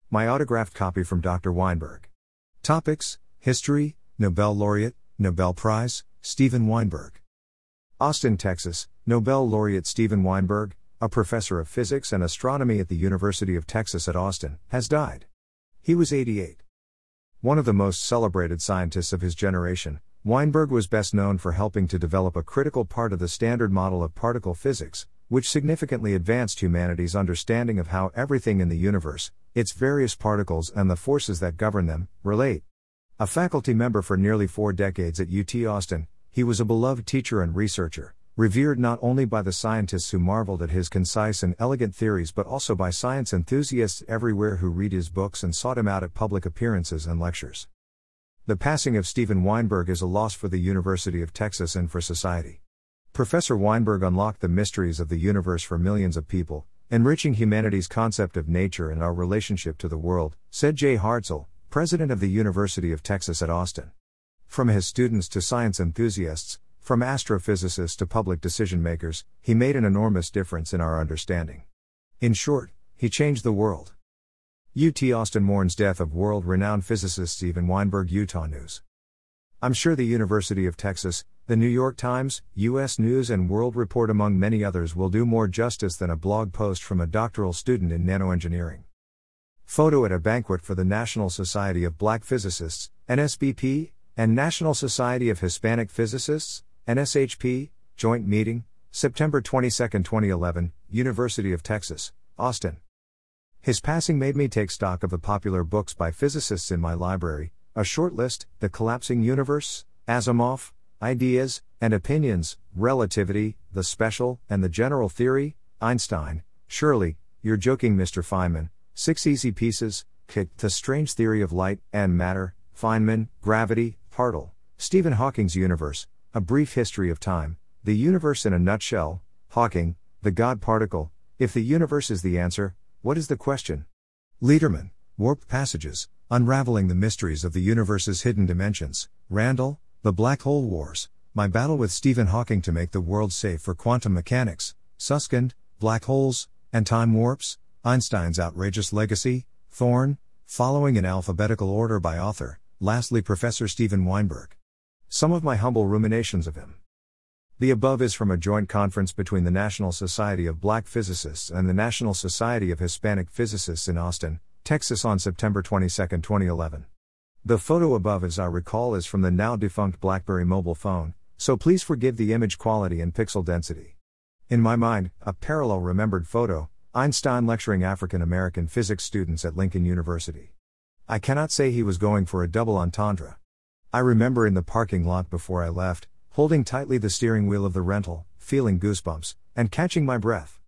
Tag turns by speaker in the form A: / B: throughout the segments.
A: My autographed copy from Dr. Weinberg. Topics: History, Nobel Laureate, Nobel Prize, Steven Weinberg. Austin, Texas, Nobel Laureate Steven Weinberg, a professor of physics and astronomy at the University of Texas at Austin, has died. He was 88. One of the most celebrated scientists of his generation, Weinberg was best known for helping to develop a critical part of the Standard Model of particle physics, which significantly advanced humanity's understanding of how everything in the universe, its various particles and the forces that govern them, relate. A faculty member for nearly 4 decades at UT Austin, he was a beloved teacher and researcher, revered not only by the scientists who marveled at his concise and elegant theories but also by science enthusiasts everywhere who read his books and sought him out at public appearances and lectures. The passing of Steven Weinberg is a loss for the University of Texas and for society. Professor Weinberg unlocked the mysteries of the universe for millions of people, enriching humanity's concept of nature and our relationship to the world, said Jay Hartzell, president of the University of Texas at Austin. From his students to science enthusiasts, from astrophysicists to public decision makers, he made an enormous difference in our understanding. In short, he changed the world. UT Austin mourns death of world-renowned physicist Steven Weinberg. Utah News. I'm sure the University of Texas, the New York Times, U.S. News and World Report among many others will do more justice than a blog post from a doctoral student in nanoengineering. Photo at a banquet for the National Society of Black Physicists, NSBP, and National Society of Hispanic Physicists, NSHP, joint meeting, September 22, 2011, University of Texas, Austin. His passing made me take stock of the popular books by physicists in my library, a short list: The Collapsing Universe, Asimov, Ideas and Opinions, Relativity, The Special and the General Theory, Einstein, Surely, You're Joking Mr. Feynman, 6 Easy Pieces, The Strange Theory of Light and Matter, Feynman, Gravity, Hartle, Stephen Hawking's Universe, A Brief History of Time, The Universe in a Nutshell, Hawking, The God Particle, If the Universe is the Answer, What is the Question? Liederman, Warped Passages, Unraveling the Mysteries of the Universe's Hidden Dimensions, Randall, The Black Hole Wars, My Battle with Stephen Hawking to Make the World Safe for Quantum Mechanics, Susskind, Black Holes, and Time Warps, Einstein's Outrageous Legacy, Thorne, following in alphabetical order by author, lastly Professor Steven Weinberg. Some of my humble ruminations of him. The above is from a joint conference between the National Society of Black Physicists and the National Society of Hispanic Physicists in Austin, Texas on September 22, 2011. The photo above, as I recall, is from the now-defunct BlackBerry mobile phone, so please forgive the image quality and pixel density. In my mind, a parallel remembered photo, Einstein lecturing African American physics students at Lincoln University. I cannot say he was going for a double entendre. I remember in the parking lot before I left, holding tightly the steering wheel of the rental, feeling goosebumps, and catching my breath.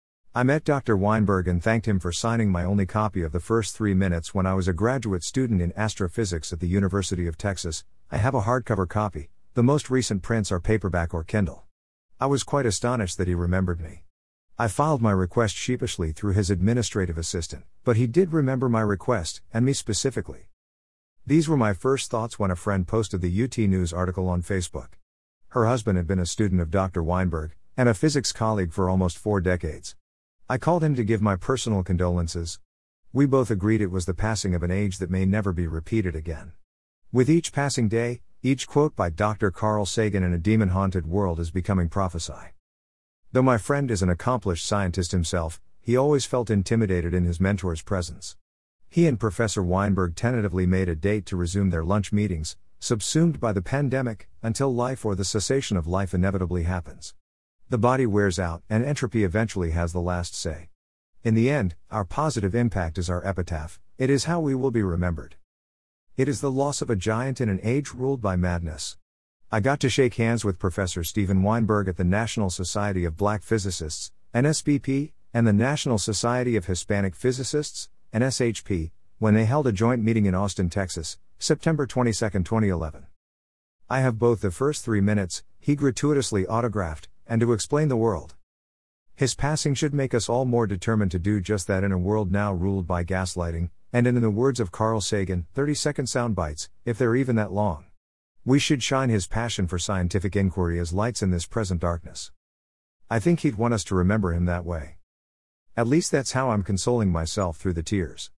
A: I met Dr. Weinberg and thanked him for signing my only copy of the first 3 minutes when I was a graduate student in astrophysics at the University of Texas. I have a hardcover copy, the most recent prints are paperback or Kindle. I was quite astonished that he remembered me. I filed my request sheepishly through his administrative assistant, but he did remember my request, and me specifically. These were my first thoughts when a friend posted the UT News article on Facebook. Her husband had been a student of Dr. Weinberg, and a physics colleague for almost 4 decades. I called him to give my personal condolences. We both agreed it was the passing of an age that may never be repeated again. With each passing day, each quote by Dr. Carl Sagan in a demon-haunted world is becoming prophesy. Though my friend is an accomplished scientist himself, he always felt intimidated in his mentor's presence. He and Professor Weinberg tentatively made a date to resume their lunch meetings, subsumed by the pandemic, until life or the cessation of life inevitably happens. The body wears out, and entropy eventually has the last say. In the end, our positive impact is our epitaph, it is how we will be remembered. It is the loss of a giant in an age ruled by madness. I got to shake hands with Professor Steven Weinberg at the National Society of Black Physicists, NSBP, and the National Society of Hispanic Physicists, NSHP, when they held a joint meeting in Austin, Texas, September 22, 2011. I have both the first 3 minutes, he gratuitously autographed, and to explain the world. His passing should make us all more determined to do just that in a world now ruled by gaslighting, and in the words of Carl Sagan, 30-second sound bites, if they're even that long. We should shine his passion for scientific inquiry as lights in this present darkness. I think he'd want us to remember him that way. At least that's how I'm consoling myself through the tears.